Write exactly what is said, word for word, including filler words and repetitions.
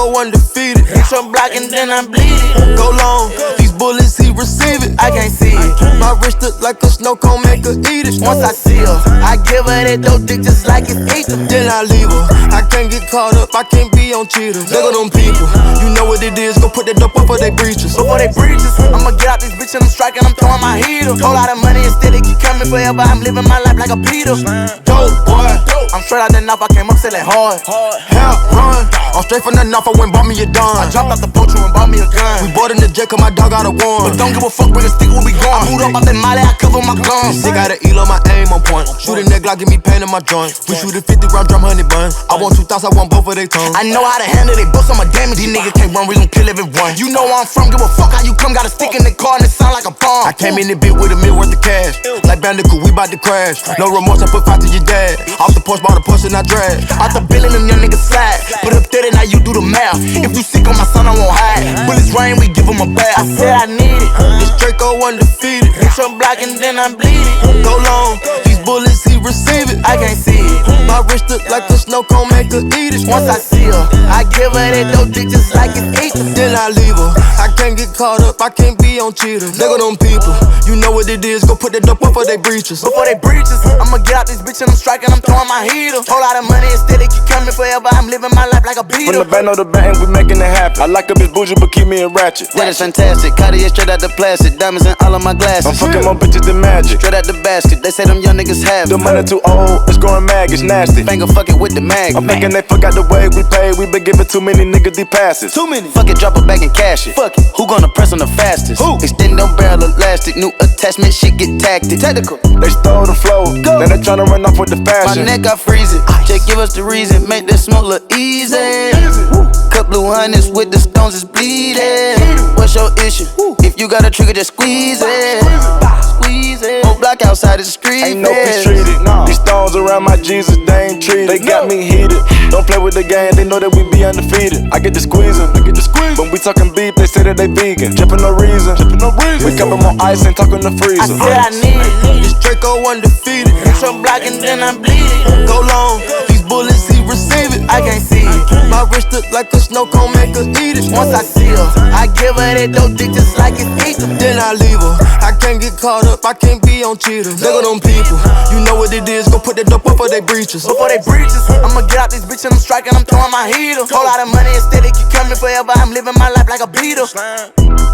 Draco undefeated. Hit your block and then I bleed it. Go long, these bullets he receive it. I can't see it. My wrist look like a snow cone, make her eat it. Once I see her, I give her that dope dick just like it's eat them. Then I leave her. I can't get caught up, I can't be on cheaters. Look at them people, you know what it is. Go put that dope up for they breaches. Before they breaches, I'ma get out this bitch and I'm striking, I'm throwing my heater. Whole lot of money instead it keep coming forever. I'm living my life like a Peter. Dope boy, I'm straight out the knife, I came up selling hard. Hell run, I'm straight from the knife, I went and bought me a dime. I dropped out the poacher and bought me a gun. We bought in the jet cause my dog got a warrant. But don't give a fuck, bring a stick where we going. I moved up out that molly, I cover my guns. This got an eel on my aim on point. Shoot a nigga, give me pain in my joint. We shoot a fifty round drum, honey bun. I want two thoughts, I want both of they tongues. I know how to handle they books, I'm a damage. These niggas can't run, we gon' kill everyone. You know where I'm from, give a fuck how you come. Got a stick in the car and it sound like a bomb. I came in the bit with a meal worth of cash. Like Bandicoot, we bout to crash. No remorse, I put five to your dad. Off the porch, bought a Porsche and I drag. Out the billion, them young niggas slide. Put up thirty, now you do the math. If you sick on my son, I won't hide. Bullets rain, we give him a bath. I said I need it. This Draco undefeated. Hit your block and then I bleed it. Go long, these bullets he receive it. I can't see it. My wrist look like a snow cone, make her eat it. Once I see her, I give her that dope dick just like it's eat them. Then I leave her. I can't get caught up, I can't be on cheaters. Look at them people, you know what it is. Go put that dope up for they breaches. Before they breaches, I'ma get out this bitch and I'm striking, I'm throwing my heater. Whole lot of money instead it keep coming forever. I'm living my life like a beater. From the band on the band, we making it happen. I like a bitch bougie, but keep me a ratchet. That is fantastic. Cartier straight out the plastic, diamonds in all of my glasses. I'm fucking more bitches than magic. Straight out the basket, they say them young niggas have The money too old, it's growing mag, it's nasty. Finger fucking with the mag. I'm thinking they forgot the way we pay. We been giving too many niggas these passes. Too many. Fuck it, drop it back and cash it. Fuck it. Who gonna press on the fastest? Who? Extend them barrel elastic, new attachment, shit get tactic. Technical. They stole the flow, Go. now they tryna run off with the My fashion. neck got freezing. Just give us the reason, make this smoke look easy. Cut blue hundreds with the stones is bleeding. What's your issue? If you got a trigger, just squeeze it. Squeeze it. Whole block outside the street. Ain't no peace treated. No. These stones around my Jesus, they ain't treated. They got me heated. Don't play with the game, they know that we be undefeated. I get the squeezing, I get the squeeze. When we talking beef, they say that they vegan. Drippin' no reason, drippin' no reason. We cup 'em on ice and talking the freezer. I said I need it. This Draco undefeated. Hit your block and then I bleed it. Go long, these bullets he receive it. I can't see it. My wrist look like a snow cone, make her eat it. Once I see her, I give her that dope dick just like it's eat them. Then I leave her. I can't get caught up, I can't be on cheaters. Look at them people, you know what it is. Go put that dope up for they breaches. Before they breaches, I'ma get out this bitch and I'm striking, I'm throwing my heater. Whole lot of money instead it keep coming forever. I'm living my life like a beater.